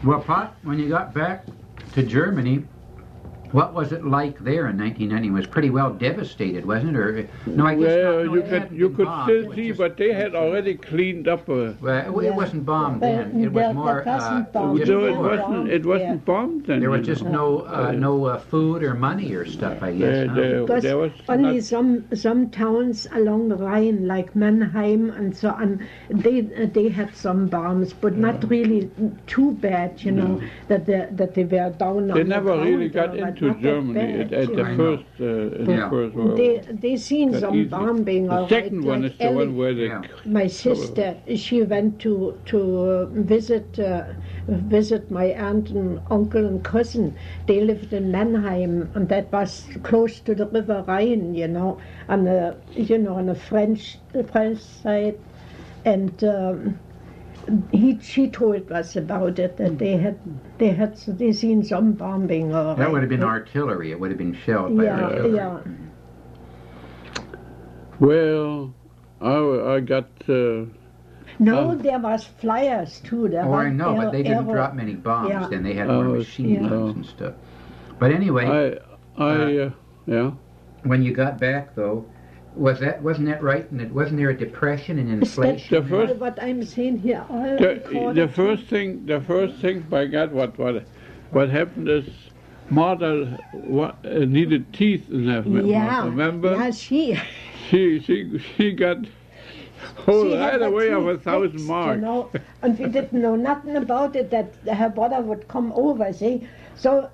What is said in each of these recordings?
Well, Pot, when you got back to Germany, what was it like there in 1990? It was pretty well devastated, wasn't it? Or no, I guess Well, not. No, you could still see, but they had already cleaned up. Well, it wasn't bombed then. It was more. It wasn't bombed then. There was just no food or money or stuff. I guess. There was only some towns along the Rhine, like Mannheim and so on. They had some bombs, but not really too bad. You know that they were down. They never really got into Germany at the first World War. They seen some bombing. The second one is the one where my sister, she went to visit my aunt and uncle and cousin. They lived in Mannheim, and that was close to the River Rhine, on the French side, and. She told us about it, that they seen some bombing. That would have been artillery. It would have been shelled by artillery. Yeah. Well, I got. No, there was flyers too. I know, but they didn't drop many bombs. Yeah. Then they had more machine guns and stuff. But anyway, when you got back though. Wasn't that right? And wasn't there a depression and inflation? What I'm saying here. The first thing, by God, what happened is Martha needed teeth in her mouth. Remember? Yeah, she got right away of 1,000 marks. And we didn't know nothing about it. That her brother would come over. See, so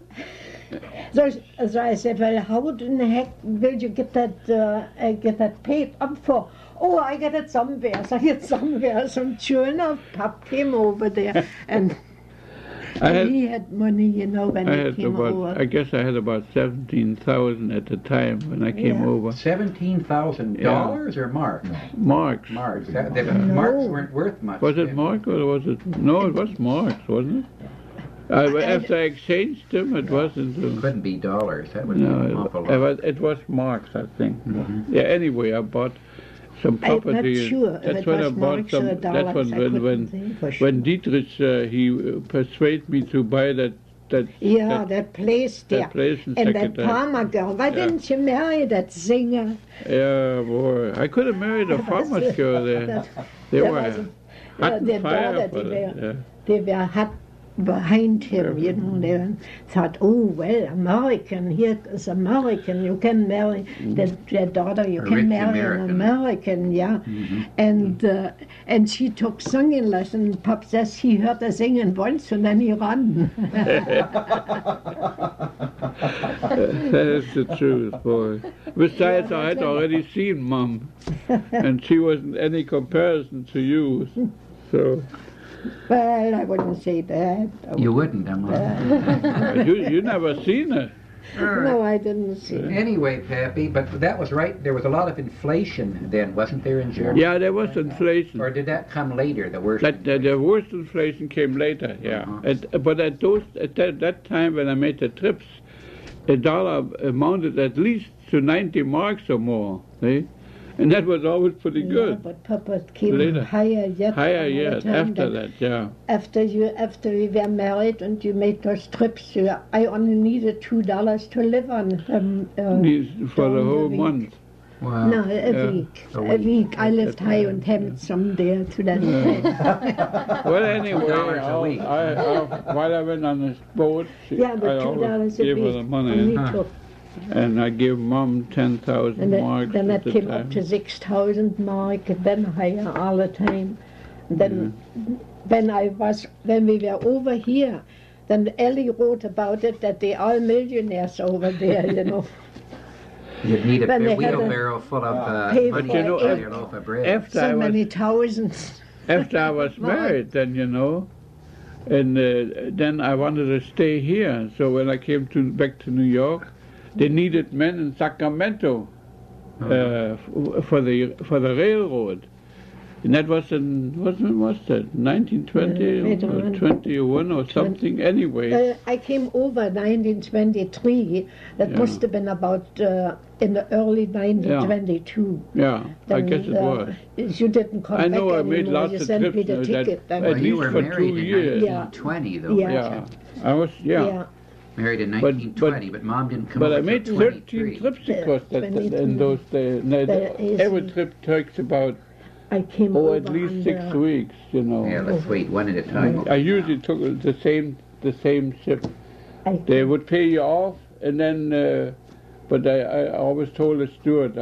I said, well, how in the heck will you get that paid up for? Oh, I get it somewhere. Some German pop came over there, and he had money, when he came over. I guess I had about 17,000 at the time when I came over. $17,000 or marks? Marks. Marks. Marks weren't worth much. Was it marks or was it? No, it was marks, wasn't it? After I exchanged them, it wasn't. It couldn't be dollars. That would be an awful lot. It was marks, I think. Mm-hmm. Yeah. Anyway, I bought some property. I'm not sure. That's when I bought some. That's when Dietrich he persuaded me to buy that place there. That place in and that farmer girl. Why didn't you marry that singer? Yeah, boy, I could have married a farmer's girl there. They were hot and fire for that. They were hot behind him, they thought, oh, well, American, here is American, you can marry their daughter, you can marry an American, Mm-hmm. And she took singing lessons. Pop says he heard her singing once and then he ran. That is the truth, boy. Besides, I had already seen Mom, and she wasn't any comparison to you, so... Well, I wouldn't say that. You wouldn't, Emma. You never seen her. No, I didn't see her. Anyway, Pappy, but that was right. There was a lot of inflation then, wasn't there, in Germany? Yeah, there was inflation. Or did that come later, the worst? The worst inflation came later, yeah. But at that time when I made the trips, a dollar amounted at least to 90 marks or more, see? And that was always pretty good. Yeah, but Papa came higher yet. Higher yet, after that, yeah. After we were married and you made those trips, I only needed $2 to live on. For the whole month. Wow. No, a week. A week. I lived high on Hemdsum there to that. Well, anyway, while I went on this boat, but $2 gave her the money. And I gave Mom 10,000 marks. Then that came up to 6,000 mark, and then higher all the time. And then when we were over here, then Ellie wrote about it that they are millionaires over there, You'd need a wheelbarrow full of money for your loaf of bread. Many thousands. After I was married, then, and then I wanted to stay here. So when I came back to New York, they needed men in Sacramento for the railroad, And that was in, when was that, 1920 wait a or minute. 21 or something, anyway. I came over 1923. That Yeah. must have been about in the early 1922. Yeah, I Then, guess it was. You didn't come I back know I anymore. made lots you of sent me trips the now that- ticket. Then. at Well, you least were for married 2 in years. 1920, though, Yeah. weren't Yeah, I was, yeah. Married in But- 1920, but Mom didn't come But over I made till 13 23. trips across that, 23. in those days. No, That is- every trip takes about, I came oh, over at least on 6 the- weeks, you know. Yeah, let's wait one at a time. I usually took the same ship. I They would pay you off, and then, but I always told the steward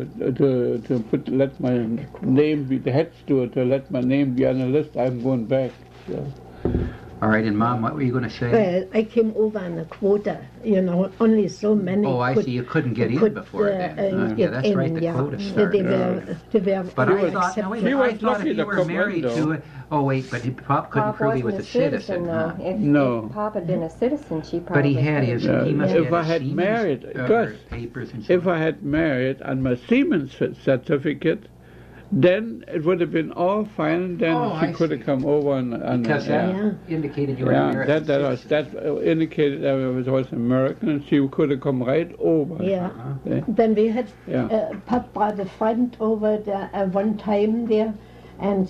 to let my name be, the head steward, to let my name be on the list. I'm going back. So. All right, and Mom, what were you going to say? Well, I came over on a quota, only so many. Oh, I see. You couldn't get in could, before then. Yeah, get that's right. The in, quota They started. were But I all thought, no, wait, a accepted. He minute, I was thought lucky if you to were come married in, to it. Oh, wait, but Pop couldn't Pop prove he wasn't was a citizen, though. huh? No. If Pop had been a citizen, she probably But he had his. Yeah, He must if have I his had Siemens, married, Gus, papers and If stuff. I had married on my Siemens certificate, then it would have been all fine, and then Oh, she I could have see. come over and Because that Yeah. indicated you were an yeah, American that citizen. indicated I was American, and she could have come right over. Yeah. Yeah. Then we had Yeah. Pop brought a friend over there one time there, and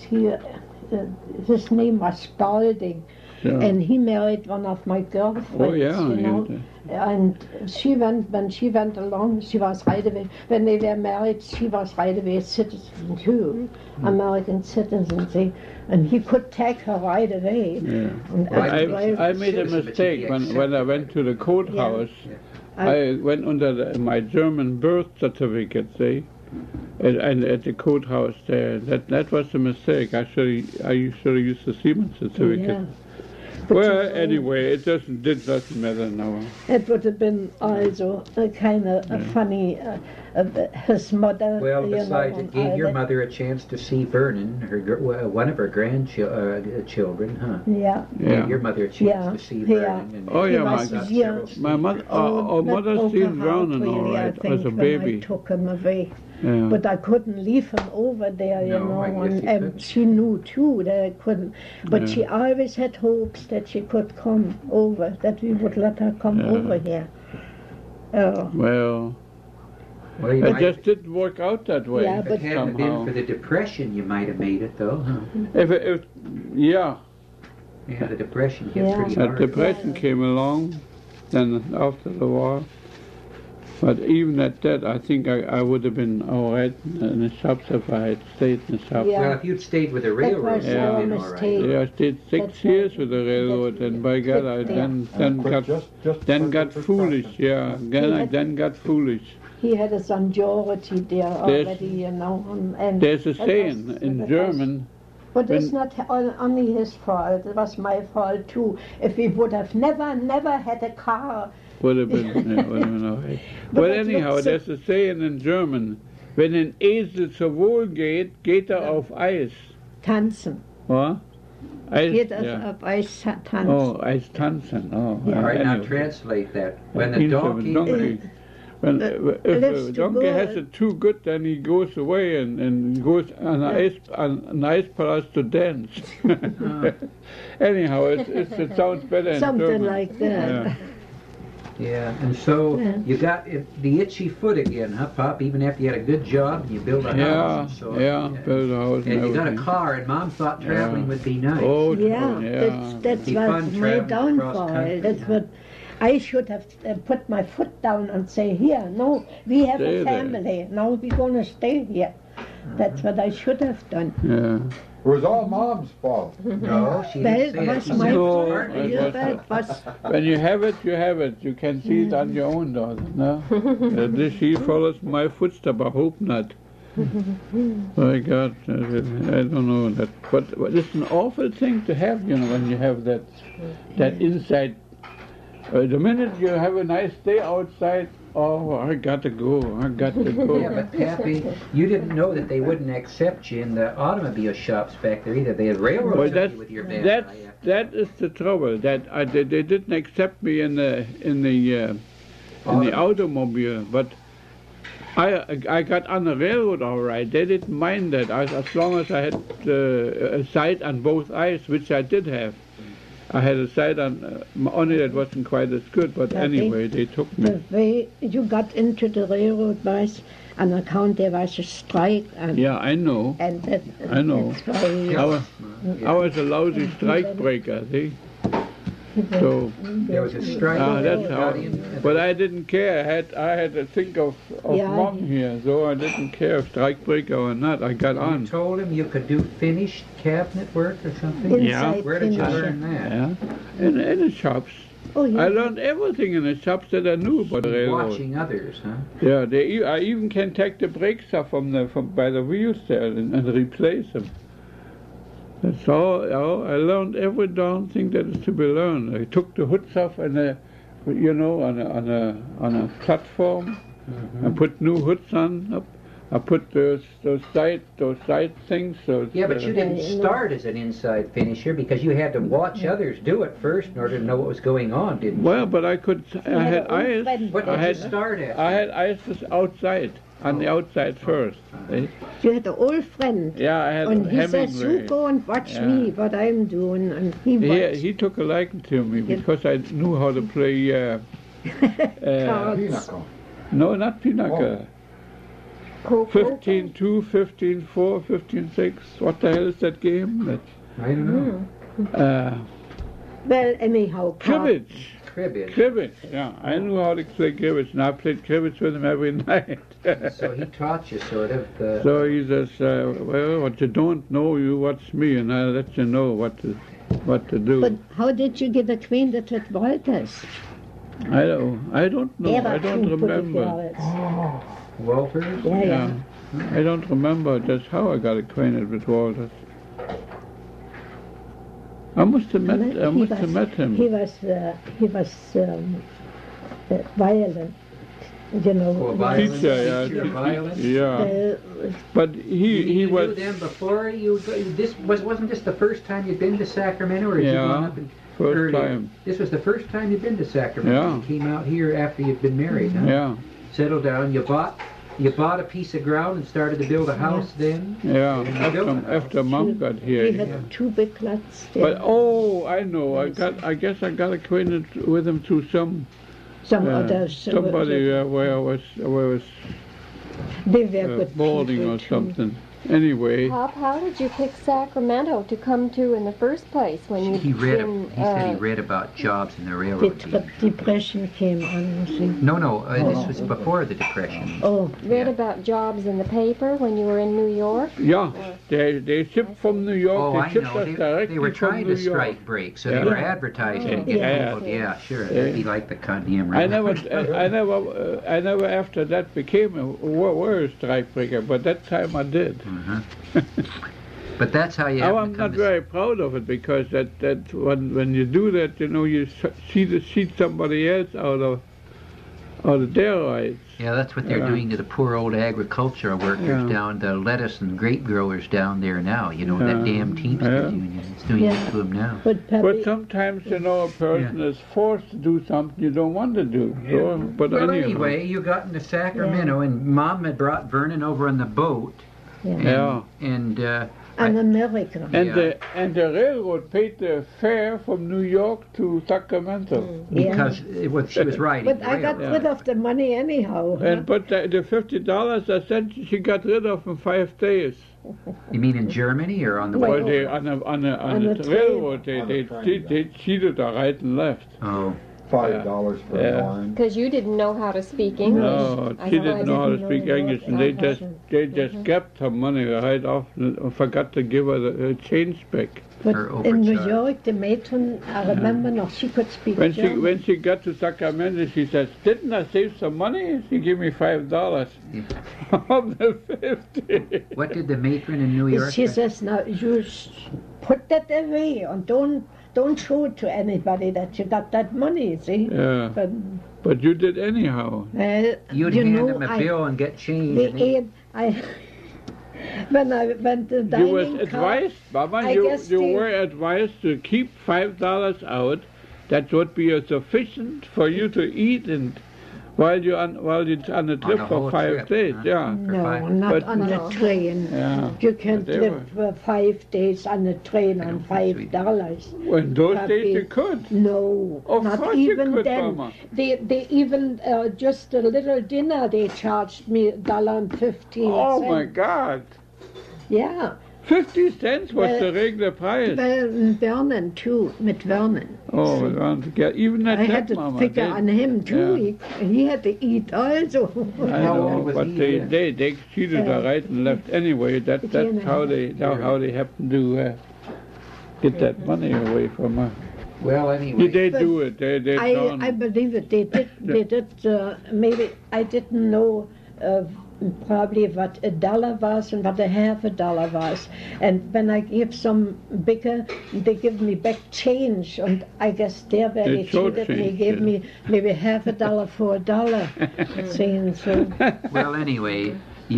his name was Spalding, Yeah. and he married one of my girlfriends. Oh, yeah, you know. And when she went along, she was right away. When they were married, she was right away a citizen too, American citizen. See, and he could take her right away. Yeah. And Well, I made a Citizen, but you'd mistake be when I went to the courthouse. I went under my German birth certificate, see, and at the courthouse there. That was a mistake. I should have used the Siemens certificate. yeah. But Well, you know, anyway, it doesn't matter now. it would have been also a kind of a funny. His mother. Well, you know, besides, it and gave all your that. mother a chance to see Vernon, one of her grandchildren, huh? Yeah. Yeah. Your mother a chance Yeah, to see yeah. Vernon. And Oh, He yeah, was my- young. My mother, Oh, our that mother broke seen her heart, Vernon all really, I right think, as a when baby. I took him away. Yeah. But I couldn't leave him over there, you No, know, I guess and you couldn't. she knew too that I couldn't. But Yeah. she always had hopes that she could come over, that we would let her come Yeah. over here. Oh, Well, Well, you it might, just didn't work out that way. Yeah, if but- it hadn't been somehow. for the depression, you might have made it, though, huh? If yeah, Yeah, the depression hit Yeah. pretty that hard. depression came along, then after the war. But even at that, I think I would have been all right in the shops if I had stayed in the shop. Yeah. Well, if you'd stayed with the railroad, was you'd have our been all right. mistake. Yeah, I stayed 6 That's years right. with the railroad, and by God, I then But got just then for got the foolish. discussion. Yeah, then got foolish. he had a seniority there already, you know. And There's a it saying was- in it was- German. But it's when- not only his fault, it was my fault too. If we would have never had a car, Would have been, would have been all right. But Well, it anyhow, looks- there's a saying in German, wenn ein Esel zur Wohl geht, geht auf Eis. tanzen. What? Eis, Geht es yeah. auf Eis tanzen. Oh, Eis tanzen. Oh, Yeah. All right, now anyway. translate that. When the Means of a donkey... donkey. When, if That's a too donkey has good. it too good, then he goes away and goes on an ice palace to dance. Anyhow, it sounds better in Something German. like that. Yeah. Yeah, and so Yeah. you got the itchy foot again, huh, Pop? Even after you had a good job, you built a Yeah, house. And so, yeah, build a house And you got a everything. car, and Mom thought traveling Yeah. would be nice. Oh, Yeah, yeah. that's Be what fun my traveling across downfall. country, That's huh? what I should have put my foot down and say, here, no, we have Stay a there. family. Now we're going to stay here. That's what I should have done. Yeah. It was all Mom's fault. No, she Well, didn't say it it. was She my said it was No, fault. partly it your was- Yeah, fault. that was When you have it, you have it. You can see it on your own, daughter. No? She follows my footstep. I hope not. My God, I don't know that. But it's an awful thing to have, you know, when you have that inside. The minute you have a nice day outside, oh, I got to go. I got to go. Yeah, but Pappy, you didn't know that they wouldn't accept you in the automobile shops back there either. They had railroad Well, took you with your bad that eye after that is the trouble. That they didn't accept me in the automobile, but I got on the railroad all right. They didn't mind that as long as I had a sight on both eyes, which I did have. I had a sight on only that wasn't quite as good, but anyway, they took me. The way you got into the railroad was on account there was a strike. And, Yeah, I know. and that, I know. That's why I was a lousy strike breaker, see? So There was a strike. that's You how. got in. But I didn't care. I had to think of Yeah. Mom here, so I didn't care if strike breaker or not. I got You on. told him you could do finished cabinet work or something? inside Where did you finisher. learn that? Yeah, in the shops. Oh, yeah. I learned everything in the shops that I knew about the railroad. Watching others, huh? Yeah, I even can take the brakes off from by the wheels there and replace them. That's all. I learned every darn thing that is to be learned. I took the hoods off and on a platform. I put new hoods on up. I put those side things. Yeah, but you didn't start as an inside finisher because you had to watch others do it first in order to know what was going on, didn't you? Well, but I could. I had eyes. What I did you had. start at? I had eyes outside. On the outside first. Eh? You had an old friend. Yeah, I had And he says, you Hemingway. go and watch Yeah. me, what I'm doing. And he Yeah, watched. he took a liking to me because I knew how to play. Cards. Pinochle. No, not Pinochle. 15-2, 15-4, 15-6. What the hell is that game? I don't know. Well, anyhow, Cribbage. Cribbage. Cribbage. Yeah, I knew how to play cribbage, and I played cribbage with him every night. So he taught you sort of. So he says, well, what you don't know, you watch me, and I'll let you know what to do. But how did you get acquainted with Walters? I don't know. I don't remember. Walter? Yeah, yeah. I don't remember just how I got acquainted with Walters. I must have met him. He was violent, you know. Oh, violin Teacher, teacher, violin? Yeah. But he You was. knew them before you. Wasn't this the first time you'd been to Sacramento, or had you gone Yeah, up in first earlier? time. This was the first time you'd been to Sacramento. Yeah. You came out here after you'd been married, huh? Yeah, Settled down. You bought a piece of ground and started to build a house then. yeah. you built a house. After Mom got He here. had 2 big lots there. But I know. I guess I got acquainted with him through some Some others. somebody where I was They were good boarding people or too. something. Anyway, Pop, how did you pick Sacramento to come to in the first place when you He said he read about jobs in the railroad. The depression came on, you see. No, this was before the Depression. Oh, read Yeah. about jobs in the paper when you were in New York? yeah, they shipped from New York. Oh, they I shipped know. us directly They were from trying New to York. strike break, so Yeah. they were advertising to get Yeah. people. Yeah, sure. That'd be like the goddamn I railroad. never after that became a worse strikebreaker, but that time I did. But that's how you. Now have I'm to not come to- very proud of it because that when you do that, you know, you cheat somebody else out of their rights. Yeah, that's what they're Yeah. doing to the poor old agricultural workers Yeah. down, the lettuce and grape growers down there now. You know, Yeah. that damn Teamsters Yeah. union. It's doing Yeah. that to them now. but But Pappy, sometimes, you know, a person is forced to do something you don't want to do. So, but Well, anyhow. anyway, you got into Sacramento, and Mom had brought Vernon over on the boat. yeah. And an American. Yeah. And the railroad paid the fare from New York to Sacramento. because she was riding But the I got railroad. rid of the money anyhow. And but the $50 I sent, she got rid of in 5 days. You mean in Germany or on the Well, Well, way? they on the the train. railroad On the train, they cheated her right and left. Oh, $5 for Yeah. a line. Because you didn't know how to speak English. No, I she know I didn't know how to didn't speak know English, and what they just kept her money right off and forgot to give her the change back. But Or in New overcharged. York, the matron, I remember now, she could speak When German. she got to Sacramento, she says, "Didn't I save some money?" She gave me $5 of the 50. what did the matron in New York? She says, now you put that away and don't show it to anybody that you got that money, see? Yeah, but you did anyhow. Well, You'd you hand know, them a bill and get change. the and they- aid, when I went to You was dining car, advised, Mama, I you guess they- were advised to keep $5 out. That would be sufficient for you to eat and while you're on the trip the for whole 5 trip, days, huh? yeah. No, five- not But- on the No. train. Yeah. You can But they live for 5 days on the train on $5. Well, in those days you Happy. could. No, Of not course you even could, then. Mama. They even just a little dinner they charged me $1.15. Oh my God. Yeah, 50 cents was Well, the regular price. well, Vernon too, with Vernon. Oh, around together. Even at I that, had to Mama. figure they- on him too. He had to eat also. I How know, old was but he they, then? they cheated Uh, right and left anyway. That's how they happened to get that money away from her. Well, anyway. They But do it. They done. I believe it. They did. Maybe I didn't know probably what $1 was and what a half $1 was. And when I give some bigger, they give me back change. And I guess there where They they cheated me, shortchanged gave you. me maybe half $1 for $1. Saying so. Well, anyway,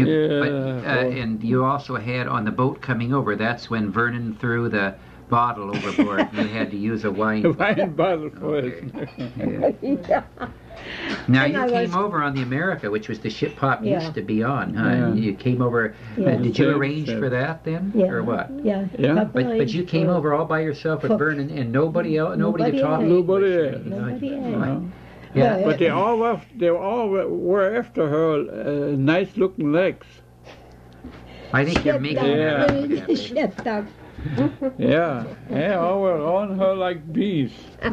and you also had on the boat coming over. That's when Vernon threw the bottle overboard. You had to use a wine. Wine bottle for Okay. it. Yeah. Now And you I came was- over on the America, which was the ship Pop Yeah. used to be on. Huh? Yeah. And you came over. Yeah. Did you Same, arrange same. for that then, Yeah. or what? Yeah. Yeah. Papa But you came arranged over all by yourself with for- Vernon and nobody else, nobody Nobody talked. else. Nobody English, else. you know? Nobody else. No. Yeah. Well, But they all were after her nice looking legs. I think you're Shut making down. that up. Yeah, baby. Shut down. Yeah, all were on her like bees.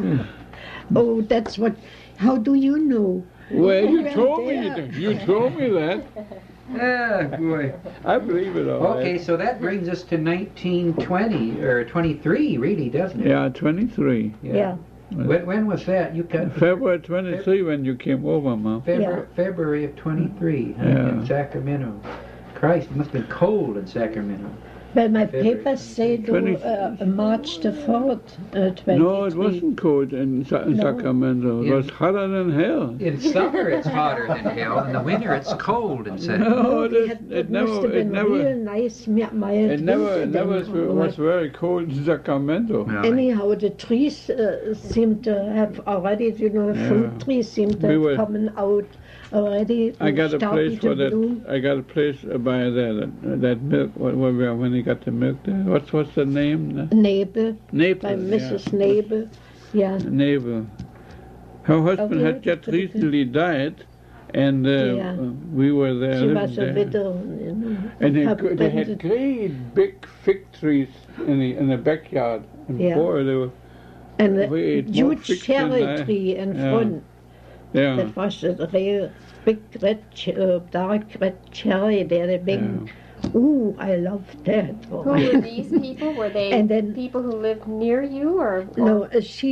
Oh, that's what. How do you know? Well, you Well, told me. there. You told me that. Ah, boy. I believe it all. Okay, so that brings us to 1920 or 23, really, doesn't it? Yeah, 23. Yeah. When was that? You got February 23 when you came over, Mom. February of 23 Yeah. in Sacramento. Christ, it must have been cold in Sacramento. Well, my February papers say to 20 March the 4th, 23. No, it wasn't cold in Sacramento. It Yeah. was hotter than hell. In summer it's hotter than hell. In the winter it's cold in Sacramento. No, We had- it must have never, been real nice, mild it never winter was, then. was very cold in Sacramento. Well, Anyhow, the trees seem to have already, fruit trees seem to We have were- come out already. I got a starting place to for that. bloom. I got a place by that milk. When he got the milk there. What's the name? Neighbor, Naples. by Mrs. Neighbor. Yeah. Neighbor. Her husband Okay, had just pretty good. recently died, and Yeah. we were there. She living was a there. widow. And Her they had husband- great big fig trees in the backyard. And Yeah. boy, they were, And a we ate more huge figs than cherry I- tree in yeah. front. yeah. That was a real big red, dark red cherry there. The big, ooh, I love that. Who were these people? Were they And then- people who lived near you, or No,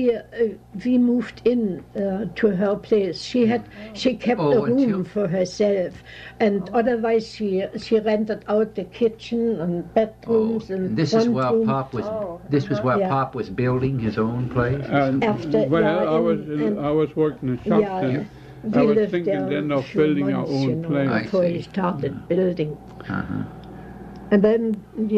we moved in to her place. She kept Oh, a room until- for herself, and otherwise she rented out the kitchen and bedrooms and and this is front while room. Pop was. Oh, This was while Yeah. Pop was building his own place. After- well, yeah, I was working in shop Yeah, then. we I was lived thinking there then a of few building our months, own place. I before see. we started building. Uh-huh. And then,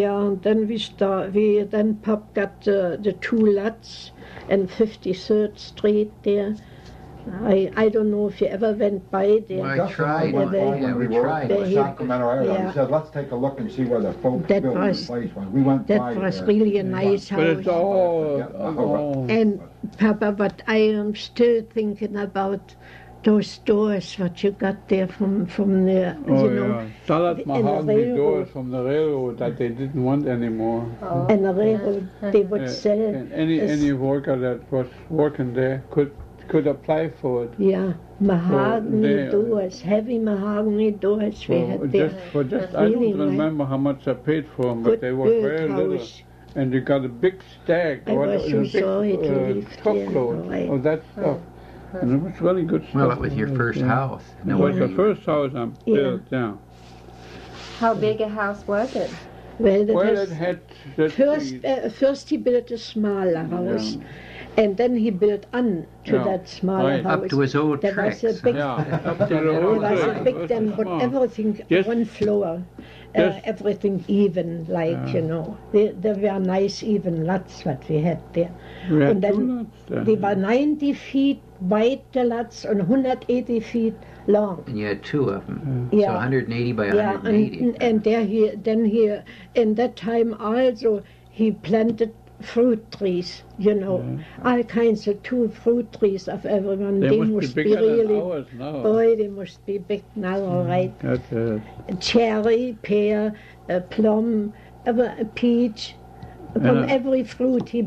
then Pop got the two lots and 53rd Street there. I don't know if you ever went by there. Well, I Justin tried. and I went by Yeah, when we we were tried. in the Yeah. Sacramento area. Yeah. He said, let's take a look and see where the folks That building was- the place was. We went That by was there. really a nice But it's house. all. And Papa, but I am still thinking about those doors what you got there from the, Oh, you know, yeah. Solid in the mahogany railroad. doors from the railroad that they didn't want anymore. and the railroad they would sell. And any as- worker that was working there could apply for it. Yeah, mahogany they- doors, heavy mahogany doors we had there. I Really don't nice. remember how much I paid for them, but Good they were built very little. house. And you got a big stack, I was so a big sorry to leave there, truckload boy. of that stuff. And it was really good stuff. Well, it was your first house. It No was wonder the you- first house I Yeah. built, yeah. how big a house was it? Well, Well, was it had the first he built a smaller house, And then he built on to Yeah, that smaller right. house. Up to his old There was tricks. a big, Yeah, up to the there old was a tricks. big den, but Small. everything Yes. one floor. Yes. Everything even, like, you know. There were nice even lots what we had there. We had And then two lots there. they were 90 feet wide, the lots, and 180 feet long. And you had two of them. So Yeah. 180 by Yeah, 180. and then he, in that time also, he planted fruit trees, you know, all kinds of fruit trees of everyone. They must be bigger than really, ours now. boy, they must be big now, all right. That's Cherry, pear, plum, a peach. From Yeah. every fruit he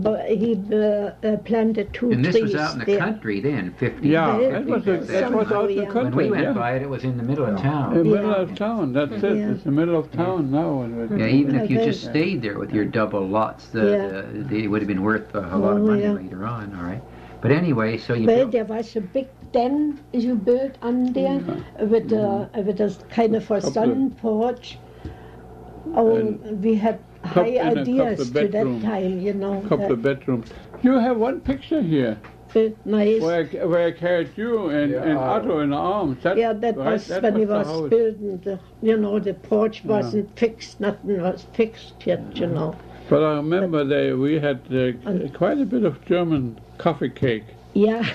planted two And this trees was out in the there. country then, 50. Yeah, Well, that was out in somehow, the yeah. country. When we went yeah. by it, it was in the middle of In town. the middle Yeah. of town, that's it. Yeah. It's the middle of town now. Yeah, even if you Okay. just stayed there with your double lots, they would have been worth a lot of Oh, money yeah. later on, all right? But anyway, so you Well, built, there was a big den you built on there with a kind of a sun porch. Oh, And we had high and a ideas couple to that bedroom. time, you know. Couple of bedrooms. You have one picture here Nice. where I carried you and Otto in the arms. That, Yeah, that right? was That when he the was house. building the porch wasn't fixed, nothing was fixed yet, you know. But I remember we had quite a bit of German coffee cake. Yeah.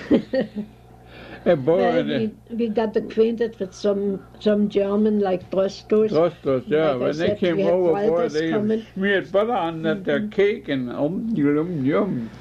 A boy Well, and we got acquainted with some German like Drostos. Rostos, yeah. Like I When they said, came we had over, boy, Walters they coming. smeared butter on their cake and yum.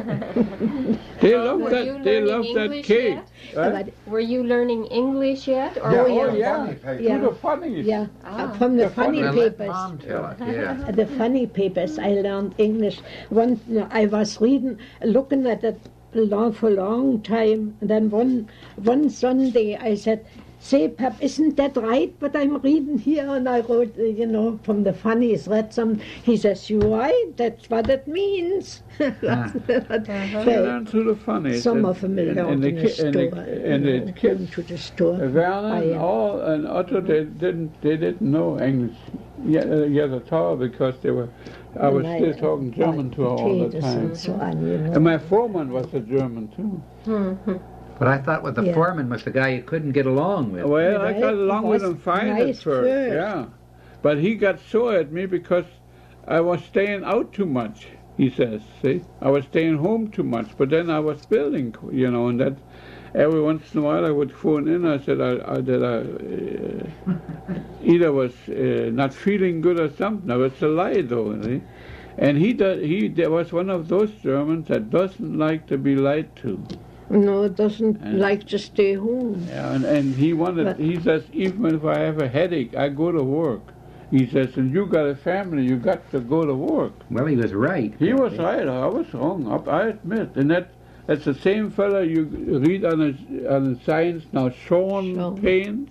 They love Were that. you They learning love that English cake. yet? Right? But, Were you learning English yet? Or Yeah, were oh, you- yeah. Yeah. To the funnies. yeah, Ah. from the The funny well, let papers. Mom tell it, yeah. The funny papers, I learned English. I was looking at it for a long time. And then one Sunday I said, "Say, Pap, isn't that right what I'm reading here?" And I wrote, from the funnies, read some. He says, "You're right, that's what it means." They learn through the funnies. Some of them learned in the store. And the going kids, to the store. Werner and Otto, they didn't know English yet at all because I was still talking German to her all the Potatoes time. and so on, you know. And my foreman was a German too. But I thought the Yeah. foreman was the guy you couldn't get along with. Well, I Right, got along with was him fine nice at first, first. yeah. But he got sore at me because I was staying out too much, he says, see? I was staying home too much, but then I was building, and that every once in a while I would phone in, I said that I either was not feeling good or something. Now, it's a lie, though, see? And there was one of those Germans that doesn't like to be lied to. No, doesn't like to stay home. Yeah, and he says, even if I have a headache, I go to work. He says, and you got a family, you got to go to work. Well, he was right. He was right, I was wrong, I admit. And that's the same fella you read on the signs now, Sean Paines.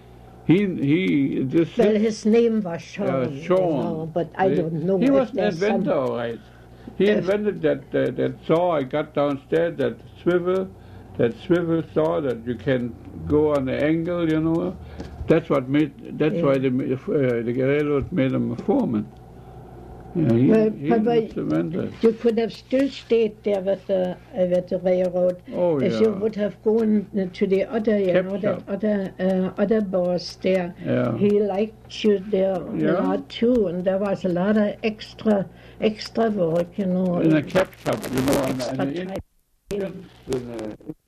He just Well, his name was Sean. Sean. But I don't know. He if was an there's some- inventor, all right. He invented that saw I got downstairs, that swivel saw that you can go on the angle, That's why the railroad made him a foreman. Yeah, he was the inventor. You could have still stayed there with the railroad Oh, if yeah. you would have gone to the other, Cap that other boss there. Yeah. He liked you there Yeah. a lot too, and there was a lot of extra work, In a cap shop, on extra the time. Indians,